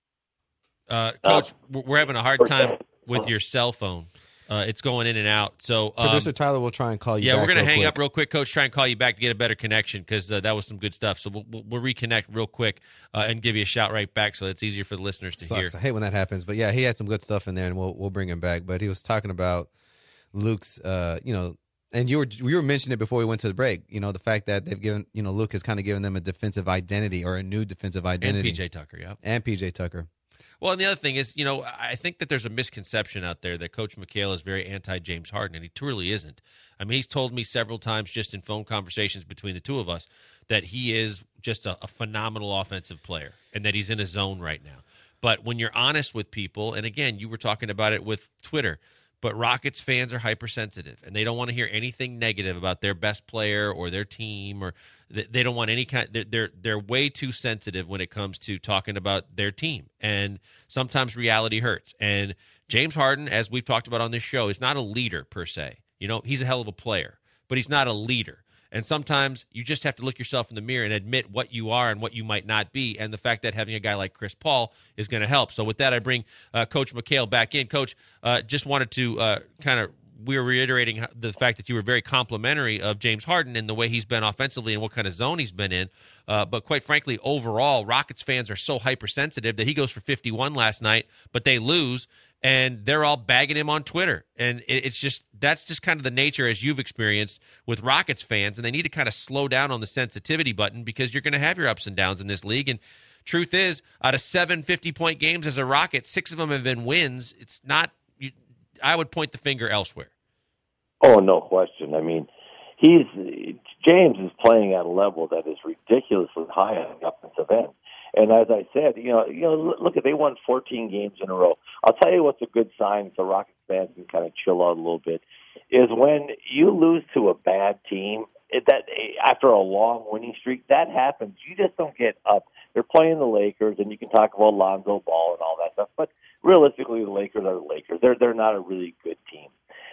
Uh, Coach, uh, we're having a hard time with your cell phone. Uh, it's going in and out. So um, Producer Tyler will try and call you yeah, back. we're going to hang quick. up real quick, Coach, try and call you back to get a better connection because uh, that was some good stuff. So we'll, we'll, we'll reconnect real quick uh, and give you a shout right back so it's easier for the listeners to Sucks. hear. I hate when that happens. But, yeah, he has some good stuff in there, and we'll we'll bring him back. But he was talking about Luke's, uh, you know, and you were you were mentioning it before we went to the break, you know, the fact that they've given, you know, Luke has kind of given them a defensive identity or a new defensive identity. And P J Tucker, yeah. And P J Tucker. Well, and the other thing is, you know, I think that there's a misconception out there that Coach McHale is very anti-James Harden, and he truly isn't. I mean, he's told me several times just in phone conversations between the two of us that he is just a, a phenomenal offensive player and that he's in a zone right now. But when you're honest with people, and again, you were talking about it with Twitter, but Rockets fans are hypersensitive, and they don't want to hear anything negative about their best player or their team, or they don't want any kind. They're they're, they're way too sensitive when it comes to talking about their team, and sometimes reality hurts. And James Harden, as we've talked about on this show, is not a leader per se. You know, he's a hell of a player, but he's not a leader. And sometimes you just have to look yourself in the mirror and admit what you are and what you might not be. And the fact that having a guy like Chris Paul is going to help. So with that, I bring uh, Coach McHale back in. Coach, uh, just wanted to uh, kind of, we were reiterating the fact that you were very complimentary of James Harden and the way he's been offensively and what kind of zone he's been in. Uh, but quite frankly, overall, Rockets fans are so hypersensitive that he goes for fifty-one last night, but they lose. And they're all bagging him on Twitter. And it's just, that's just kind of the nature, as you've experienced, with Rockets fans. And they need to kind of slow down on the sensitivity button because you're going to have your ups and downs in this league. And truth is, out of seven fifty-point games as a Rocket, six of them have been wins. It's not, you, I would point the finger elsewhere. Oh, no question. I mean, he's James is playing at a level that is ridiculously high on the offensive end. And as I said, you know, you know, look at they won fourteen games in a row. I'll tell you what's a good sign so Rockets fans can kind of chill out a little bit is when you lose to a bad team. It, that after a long winning streak, that happens. You just don't get up. They're playing the Lakers, and you can talk about Lonzo Ball and all that stuff, but realistically, the Lakers are the Lakers. They're they're not a really good team.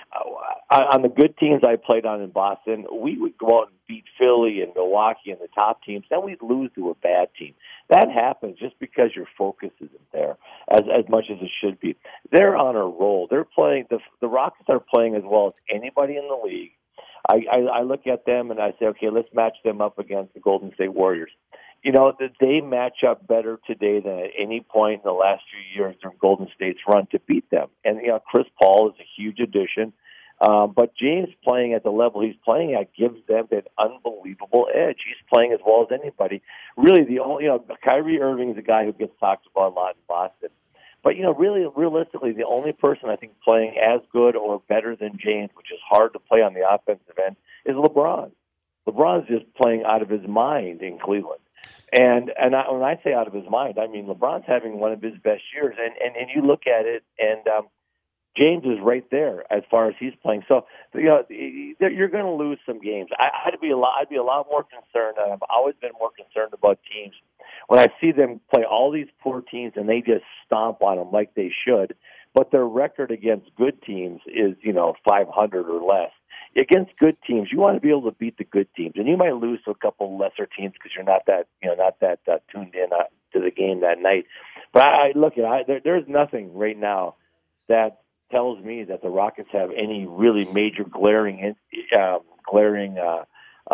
Uh, on the good teams I played on in Boston, we would go out and beat Philly and Milwaukee and the top teams. Then we'd lose to a bad team. That happens just because your focus isn't there as as much as it should be. They're on a roll. They're playing. The the Rockets are playing as well as anybody in the league. I, I, I look at them and I say, okay, let's match them up against the Golden State Warriors. You know, they match up better today than at any point in the last few years during Golden State's run to beat them. And, you know, Chris Paul is a huge addition. Um, but James playing at the level he's playing at gives them an unbelievable edge. He's playing as well as anybody. Really, the only, you know, Kyrie Irving is a guy who gets talked about a lot in Boston. But, you know, really, realistically, the only person I think playing as good or better than James, which is hard to play on the offensive end, is LeBron. LeBron's just playing out of his mind in Cleveland. And and I, when I say out of his mind, I mean LeBron's having one of his best years. And, and, and you look at it, and um, James is right there as far as he's playing. So, you know, you're going to lose some games. I, I'd be a lot. I'd be a lot more concerned. And I've always been more concerned about teams when I see them play all these poor teams and they just stomp on them like they should. But their record against good teams is, you know, five hundred or less. Against good teams, you want to be able to beat the good teams, and you might lose to a couple lesser teams because you're not that, you know, not that uh, tuned in uh, to the game that night. But I, I look at I, there, there's nothing right now that tells me that the Rockets have any really major glaring, um, glaring uh,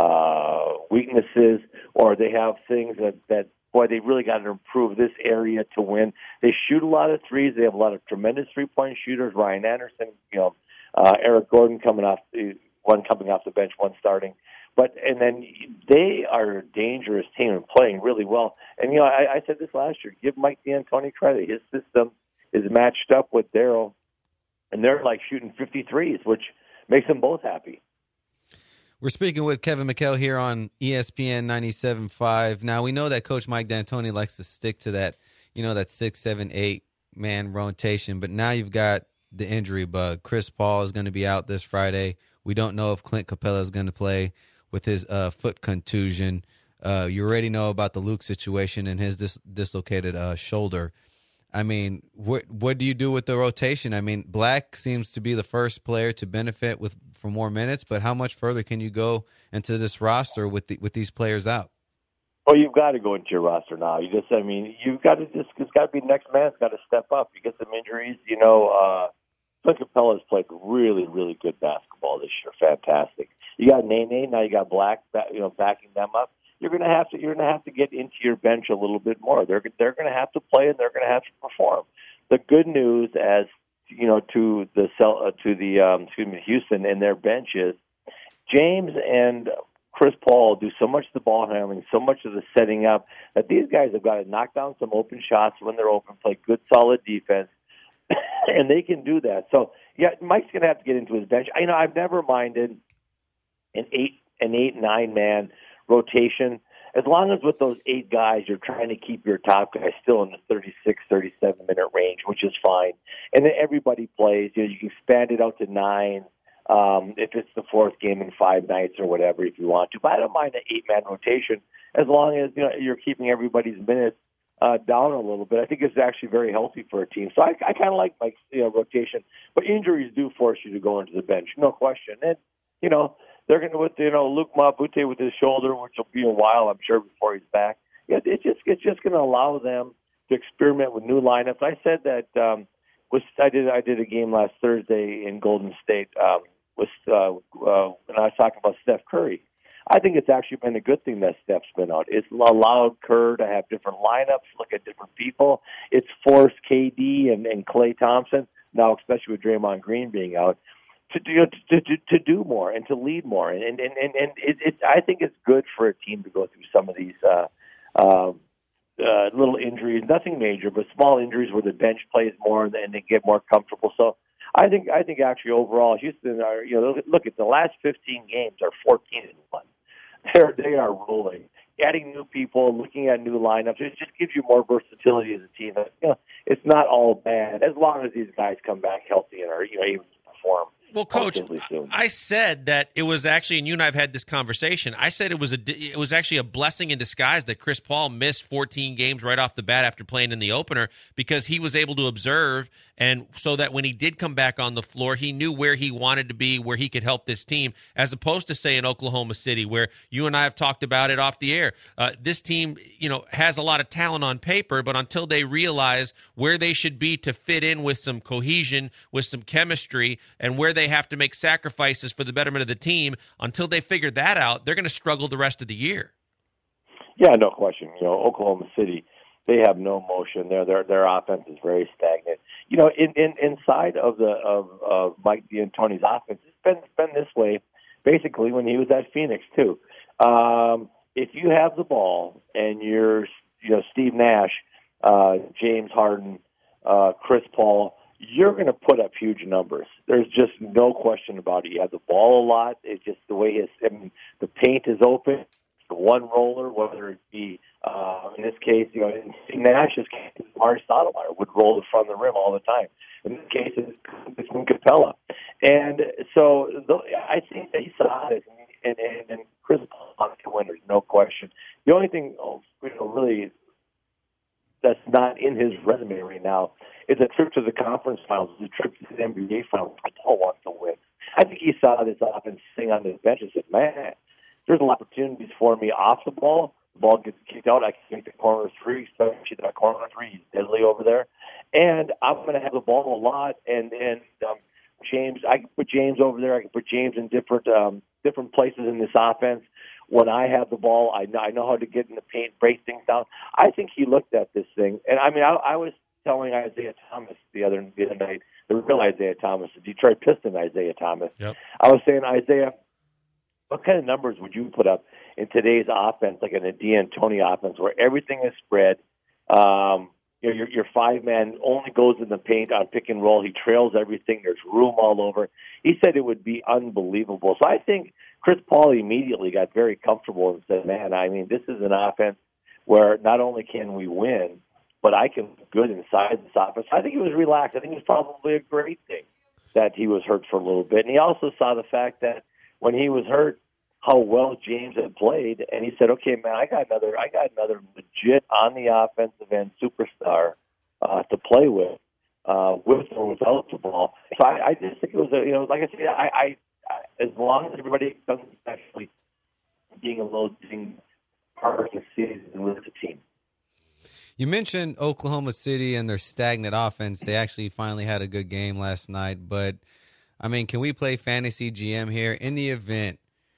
uh, weaknesses, or they have things that, that boy, they really got to improve this area to win. They shoot a lot of threes. They have a lot of tremendous three-point shooters. Ryan Anderson, you know, uh, Eric Gordon coming off, one coming off the bench, one starting. But and then they are a dangerous team and playing really well. And you know, I, I said this last year. Give Mike D'Antoni credit. His system is matched up with Daryl, and they're like shooting fifty-threes, which makes them both happy. We're speaking with Kevin McHale here on E S P N ninety-seven point five. Now, we know that Coach Mike D'Antoni likes to stick to that, you know, that six, seven, eight man rotation. But now you've got the injury bug. Chris Paul is going to be out this Friday. We don't know if Clint Capella is going to play with his uh, foot contusion. Uh, you already know about the Luke situation and his dis- dislocated uh, shoulder. I mean, what what do you do with the rotation? I mean, Black seems to be the first player to benefit with for more minutes, but how much further can you go into this roster with the, with these players out? Well, you've got to go into your roster now. You just, I mean, you've got to just, it's got to be the next man's got to step up. You get some injuries, you know. Uh, Clint Capella has played really, really good basketball this year. Fantastic. You got Nene, now you got Black, you know, backing them up. You're going to have to you're going to have to get into your bench a little bit more. They're they're going to have to play and they're going to have to perform. The good news, as you know, to the uh, to the um, excuse me, Houston and their bench is James and Chris Paul do so much of the ball handling, so much of the setting up that these guys have got to knock down some open shots when they're open, play good solid defense, and they can do that. So yeah, Mike's going to have to get into his bench. I you know I've never minded an eight an eight nine man rotation, as long as with those eight guys you're trying to keep your top guys still in the thirty-six, thirty-seven minute range, which is fine. And then everybody plays. You know, you can expand it out to nine um, if it's the fourth game in five nights or whatever if you want to. But I don't mind an eight man rotation as long as you know you're keeping everybody's minutes uh, down a little bit. I think it's actually very healthy for a team. So I, I kind of like Mike's you know, rotation. But injuries do force you to go into the bench, no question. And you know. They're going to, with you know, Luke Mabute with his shoulder, which will be a while, I'm sure, before he's back. Yeah, it's just it's just going to allow them to experiment with new lineups. I said that um, was I did I did a game last Thursday in Golden State um, with uh, uh, when I was talking about Steph Curry. I think it's actually been a good thing that Steph's been out. It's allowed Kerr to have different lineups, look at different people. It's forced K D and, and Klay Thompson now, especially with Draymond Green being out. To do to, to to do more and to lead more, and and and, and it, it, I think it's good for a team to go through some of these uh, uh, uh, little injuries, nothing major, but small injuries where the bench plays more and, and they get more comfortable. So I think I think actually overall, Houston are you know look at the last fifteen games are fourteen and one. They're they are rolling, adding new people, looking at new lineups, it just gives you more versatility as a team. You know, it's not all bad as long as these guys come back healthy and are, you know, able to perform. Well, Coach, I said that it was actually, and you and I have had this conversation. I said it was a, it was actually a blessing in disguise that Chris Paul missed fourteen games right off the bat after playing in the opener, because he was able to observe, and so that when he did come back on the floor, he knew where he wanted to be, where he could help this team, as opposed to, say, in Oklahoma City, where you and I have talked about it off the air. Uh, this team, you know, has a lot of talent on paper, but until they realize where they should be to fit in with some cohesion, with some chemistry, and where they have to make sacrifices for the betterment of the team, until they figure that out, they're going to struggle the rest of the year. Yeah, no question. You know, Oklahoma City, they have no motion there. Their their offense is very stagnant. You know, in, in inside of the of, of Mike D'Antoni's offense, it's been it's been this way basically when he was at Phoenix too. Um, if you have the ball and you're, you know, Steve Nash, uh, James Harden, uh, Chris Paul, you're going to put up huge numbers. There's just no question about it. You have the ball a lot. It's just the way his, I mean, the paint is open. The one roller, whether it be, uh, in this case, you know, in Steve Nash's case, Marty Stoudemire would roll it from the rim all the time. In this case, it's, it's Capella. And so the, I think that he saw it, and, and, and Chris Paul can win, there's no question. The only thing, you know, really that's not in his resume right now is a trip to the conference finals, a trip to the N B A finals. Paul wants to win. I think he saw this offense sitting on his bench and said, man, there's a lot of opportunities for me off the ball. The ball gets kicked out. I can make the corner three, especially that corner three. He's deadly over there. And I'm going to have the ball a lot. And, and um, James, I can put James over there. I can put James in different um, different places in this offense. When I have the ball, I know, I know how to get in the paint, break things down. I think he looked at this thing. And, I mean, I, I was telling Isaiah Thomas the other, the other night, the real Isaiah Thomas, the Detroit Piston Isaiah Thomas. Yep. I was saying, Isaiah, what kind of numbers would you put up in today's offense, like in a D'Antoni offense, where everything is spread? Um, you know, your, your five-man only goes in the paint on pick and roll. He trails everything. There's room all over. He said it would be unbelievable. So I think Chris Paul immediately got very comfortable and said, man, I mean, this is an offense where not only can we win, but I can be good inside this offense. I think he was relaxed. I think it was probably a great thing that he was hurt for a little bit. And he also saw the fact that when he was hurt, how well James had played, and he said, okay, man, I got another I got another legit on the offensive end superstar uh, to play with, uh, with or without the ball. So I, I just think it was, a, you know, like I said, I, I, I as long as everybody doesn't actually being a little thing part of the season with the team. You mentioned Oklahoma City and their stagnant offense. They actually finally had a good game last night. But, I mean, can we play fantasy G M here in the event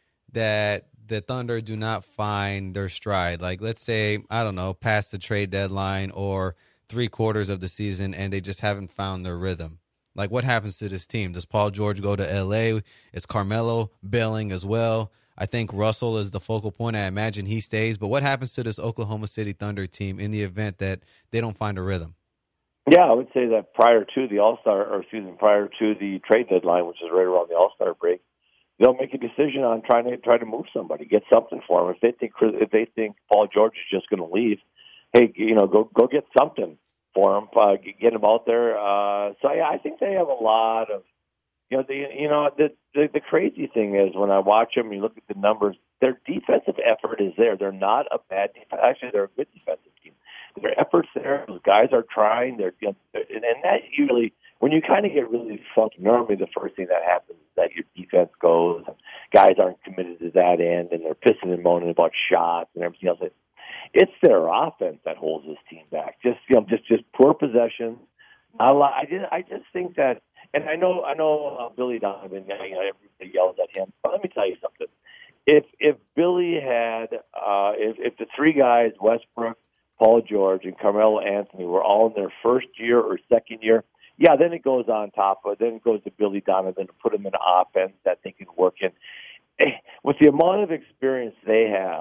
that the Thunder do not find their stride? Like, let's say, I don't know, past the trade deadline or three quarters of the season, and they just haven't found their rhythm. Like, what happens to this team? Does Paul George go to L A? Is Carmelo bailing as well? I think Russell is the focal point. I imagine he stays. But what happens to this Oklahoma City Thunder team in the event that they don't find a rhythm? Yeah, I would say that prior to the All-Star, or excuse me, prior to the trade deadline, which is right around the All-Star break, they'll make a decision on trying to try to move somebody, get something for them. If they think if they think Paul George is just going to leave, hey, you know, go go get something for him, uh, get him out there. Uh, so yeah, I think they have a lot of, you know, the you know the, the the crazy thing is when I watch them, you look at the numbers, their defensive effort is there. They're not a bad defense. Actually, they're a good defensive team. Their effort's there. Those guys are trying. They're, you know, and, and that usually, when you kind of get really funky, normally the first thing that happens is that your defense goes, and guys aren't committed to that end, and they're pissing and moaning about shots and everything else. It's their offense that holds this team back. Just you know, just just poor possession. Not a lot. I just I just think that, and I know I know uh, Billy Donovan. You know, everybody yells at him. But let me tell you something. If if Billy had, uh, if if the three guys, Westbrook, Paul George, and Carmelo Anthony, were all in their first year or second year, yeah, then it goes on top of it. Then it goes to Billy Donovan to put them in an offense that they can work in. With the amount of experience they have,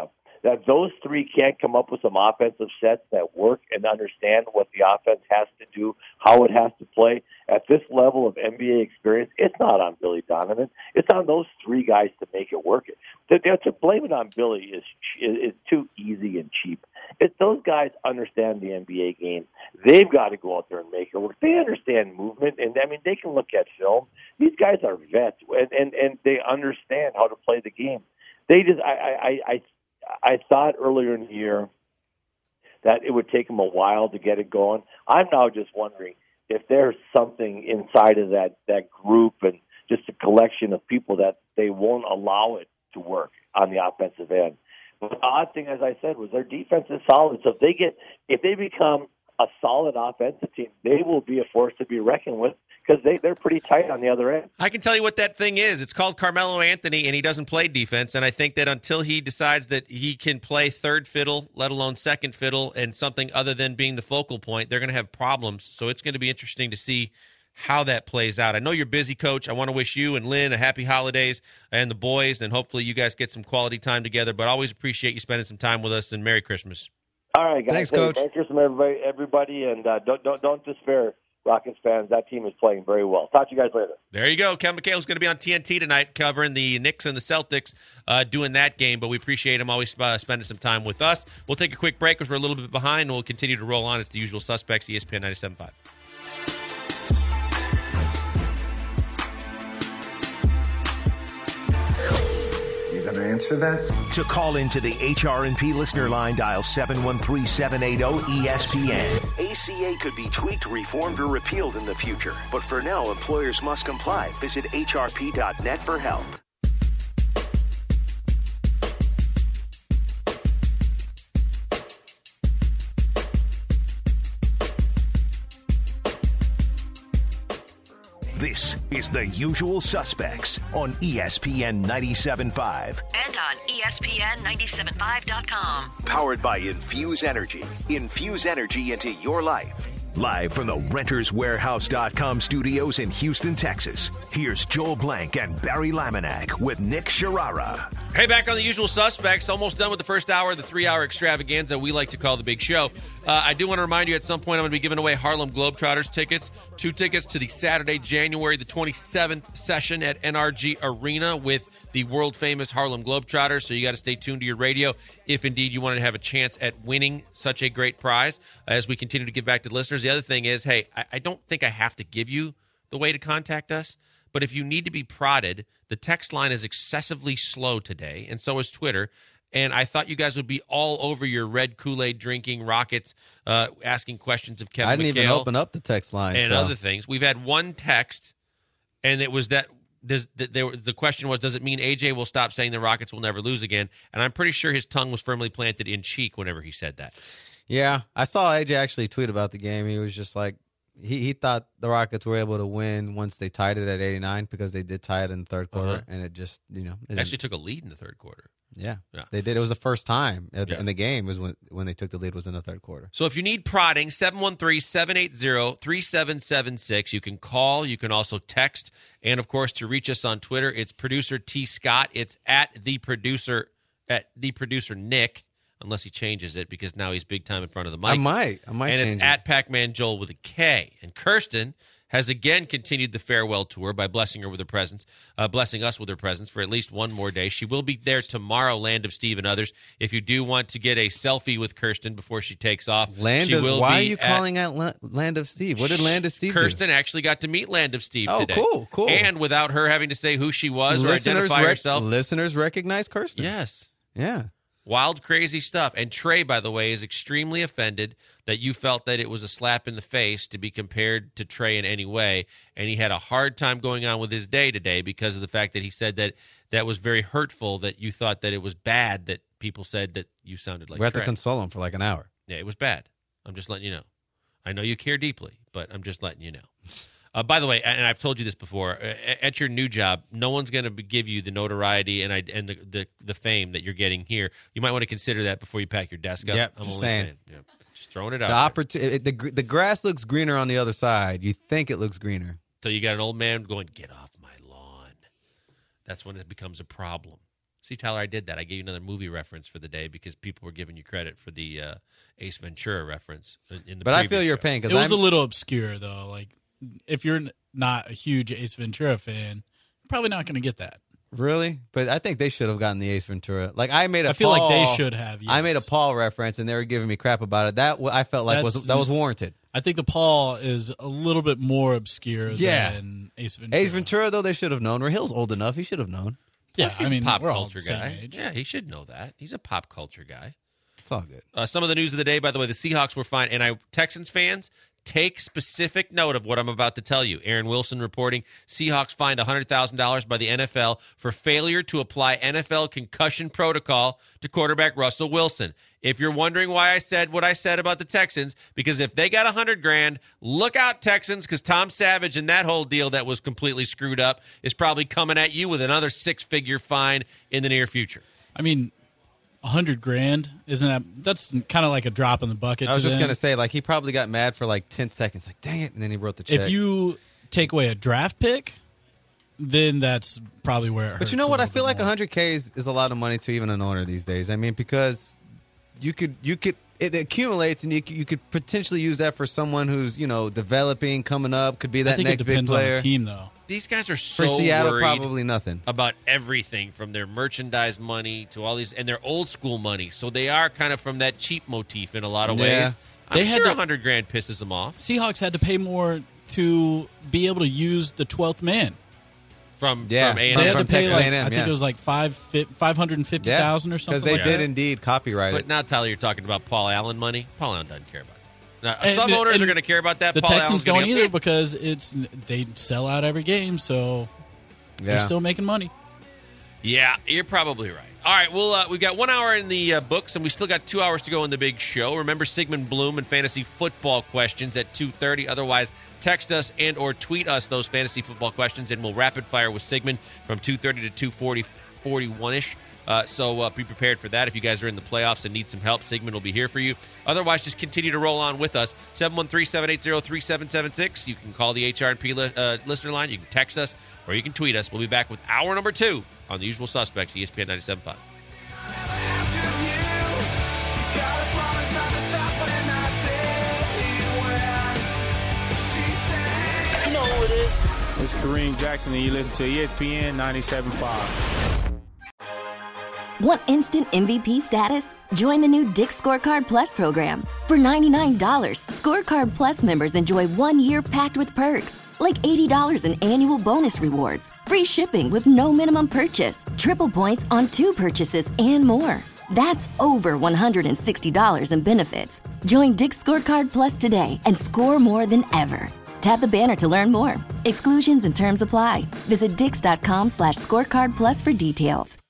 that those three can't come up with some offensive sets that work and understand what the offense has to do, how it has to play at this level of N B A experience, it's not on Billy Donovan. It's on those three guys to make it work. To, to blame it on Billy is is too easy and cheap. It's those guys understand the N B A game. They've got to go out there and make it work. They understand movement, and I mean, they can look at film. These guys are vets, and and, and they understand how to play the game. They just, I, I, I, I thought earlier in the year that it would take them a while to get it going. I'm now just wondering if there's something inside of that, that group and just a collection of people that they won't allow it to work on the offensive end. But the odd thing, as I said, was their defense is solid. So if they get, if they become a solid offensive team, they will be a force to be reckoned with because they, they're pretty tight on the other end. I can tell you what that thing is. It's called Carmelo Anthony, and he doesn't play defense. And I think that until he decides that he can play third fiddle, let alone second fiddle, and something other than being the focal point, they're going to have problems. So it's going to be interesting to see how that plays out. I know you're busy, Coach. I want to wish you and Lynn a happy holidays and the boys, and hopefully you guys get some quality time together. But always appreciate you spending some time with us, and Merry Christmas. All right, guys. Thanks, hey, Coach. Merry Christmas, everybody, everybody and uh, don't, don't, don't despair. Rockets fans, that team is playing very well. Talk to you guys later. There you go. Kevin McHale's going to be on T N T tonight covering the Knicks and the Celtics uh, doing that game, but we appreciate him always uh, spending some time with us. We'll take a quick break because we're a little bit behind, and we'll continue to roll on. It's the usual suspects, E S P N ninety-seven point five. Going to answer that? To call into the H R and P listener line, dial seven one three, seven eight zero, E S P N. A C A could be tweaked, reformed, or repealed in the future. But for now, employers must comply. Visit H R P dot net for help. This is The Usual Suspects on E S P N ninety-seven point five. And on E S P N ninety-seven point five dot com. Powered by Infuse Energy. Infuse energy into your life. Live from the Renters Warehouse dot com studios in Houston, Texas, here's Joel Blank and Barry Laminack with Nick Sharara. Hey, back on The Usual Suspects. Almost done with the first hour of the three-hour extravaganza we like to call The Big Show. Uh, I do want to remind you at some point I'm going to be giving away Harlem Globetrotters tickets. Two tickets to the Saturday, January the twenty-seventh session at N R G Arena with the world-famous Harlem Globetrotters, so you got to stay tuned to your radio if indeed you want to have a chance at winning such a great prize as we continue to give back to the listeners. The other thing is, hey, I, I don't think I have to give you the way to contact us, but if you need to be prodded, the text line is excessively slow today, and so is Twitter. And I thought you guys would be all over your red Kool-Aid drinking Rockets, uh, asking questions of Kevin McHale. I didn't even open up the text line. And so. other things. We've had one text, and it was that does the, there, the question was, does it mean A J will stop saying the Rockets will never lose again? And I'm pretty sure his tongue was firmly planted in cheek whenever he said that. Yeah, I saw A J actually tweet about the game. He was just like, he, he thought the Rockets were able to win once they tied it at eighty-nine because they did tie it in the third quarter, Uh-huh. and it just, you know. It Actually took a lead in the third quarter. Yeah, Yeah. they did. It was the first time in Yeah. the game was when when they took the lead was in the third quarter. So if you need prodding, seven one three, seven eight zero, three seven seven six. You can call. You can also text. And, of course, to reach us on Twitter, it's Producer T. Scott. It's at the producer, at the producer Nick, unless he changes it because now he's big time in front of the mic. I might. I might And change it's it. at Pac-Man Joel with a K. And Kirsten has again continued the farewell tour by blessing her with her presence, uh, blessing us with her presence for at least one more day. She will be there tomorrow, Land of Steve and others. If you do want to get a selfie with Kirsten before she takes off, Land she of, will why be are you at, calling out La- Land of Steve? What did Land of Steve Kirsten do? actually got to meet Land of Steve Oh, today. cool, cool. And without her having to say who she was or Listeners identify rec- herself. Listeners recognize Kirsten. Yes. Yeah. Wild, crazy stuff. And Trey, by the way, is extremely offended that you felt that it was a slap in the face to be compared to Trey in any way. And he had a hard time going on with his day today because of the fact that he said that that was very hurtful, that you thought that it was bad that people said that you sounded like we have Trey. to console him for like an hour. Yeah, it was bad. I'm just letting you know. I know you care deeply, but I'm just letting you know. Uh, by the way, and I've told you this before, at your new job, no one's going to give you the notoriety and I, and the, the the fame that you're getting here. You might want to consider that before you pack your desk up. Yep, I'm just only saying. saying. Yeah, just throwing it out. The, opportu- the the grass looks greener on the other side. You think it looks greener. So you got an old man going, get off my lawn. That's when it becomes a problem. See, Tyler, I did that. I gave you another movie reference for the day because people were giving you credit for the uh, Ace Ventura reference in, in the But I feel previous your show. pain because It was I'm, a little obscure, though. Like, if you're n- not a huge Ace Ventura fan, you're probably not going to get that. Really? But I think they should have gotten the Ace Ventura. Like I made a I feel Paul, like they should have, I made a yes. Paul reference and they were giving me crap about it. That w- I felt like was That's- that was warranted. I think the Paul is a little bit more obscure Yeah. than Ace Ventura. Ace Ventura though they should have known. Rahil's old enough. He should have known. Yeah, Plus, he's I mean, a pop we're all culture the same guy. age. Yeah, he should know that. He's a pop culture guy. It's all good. Uh, some of the news of the day, by the way, the Seahawks were fine. And I Texans fans, take specific note of what I'm about to tell you. Aaron Wilson reporting Seahawks fined one hundred thousand dollars by the N F L for failure to apply N F L concussion protocol to quarterback Russell Wilson. If you're wondering why I said what I said about the Texans, because if they got one hundred grand, look out, Texans, because Tom Savage and that whole deal that was completely screwed up is probably coming at you with another six-figure fine in the near future. I mean, a hundred grand isn't that? That's kind of like a drop in the bucket. I was to just them. gonna say like he probably got mad for like ten seconds. Like dang it, and then he wrote the check. If you take away a draft pick, then that's probably where it hurts. But you know a what? I little feel bit like more. one hundred K is, is a lot of money to even an owner these days. I mean, because you could you could it accumulates and you could, you could potentially use that for someone who's you know developing, coming up, could be I that think next it depends big player. on the team, though. These guys are so For Seattle, worried probably nothing. about everything from their merchandise money to all these and their old school money. So they are kind of from that cheap motif in a lot of Yeah. ways. I'm They had sure to- one hundred grand pisses them off Seahawks had to pay more to be able to use the twelfth man. from Yeah, from A and They M. had from to pay Texas like A and M, I think yeah. it was like five five hundred and fifty thousand or something. because they like did that. indeed copyright But it. now, Tyler, you're talking about Paul Allen money. Paul Allen doesn't care about that. Now, And- some owners and are going to care about that. The Paul Texans Allen's gonna don't go, either "Eh." because it's they sell out every game, so they're Yeah. still making money. Yeah, you're probably right. All right, well, uh, we've got one hour in the uh, books, and we still got two hours to go in the big show. Remember Sigmund Bloom and fantasy football questions at two thirty. Otherwise, text us and or tweet us those fantasy football questions, and we'll rapid fire with Sigmund from two thirty to two forty, forty-one-ish. Uh, so uh, be prepared for that. If you guys are in the playoffs and need some help, Sigmund will be here for you. Otherwise, just continue to roll on with us. seven one three, seven eight zero, three seven seven six. You can call the H R and P li- uh, listener line. You can text us, or you can tweet us. We'll be back with hour number two on The Usual Suspects, E S P N ninety-seven point five. You know who it is. It's Kareem Jackson, and you listen to E S P N ninety-seven point five. Want instant M V P status? Join the new Dick's Scorecard Plus program. For ninety-nine dollars, Scorecard Plus members enjoy one year packed with perks, like eighty dollars in annual bonus rewards, free shipping with no minimum purchase, triple points on two purchases, and more. That's over one hundred sixty dollars in benefits. Join Dick's Scorecard Plus today and score more than ever. Tap the banner to learn more. Exclusions and terms apply. Visit dix.com slash scorecard plus for details.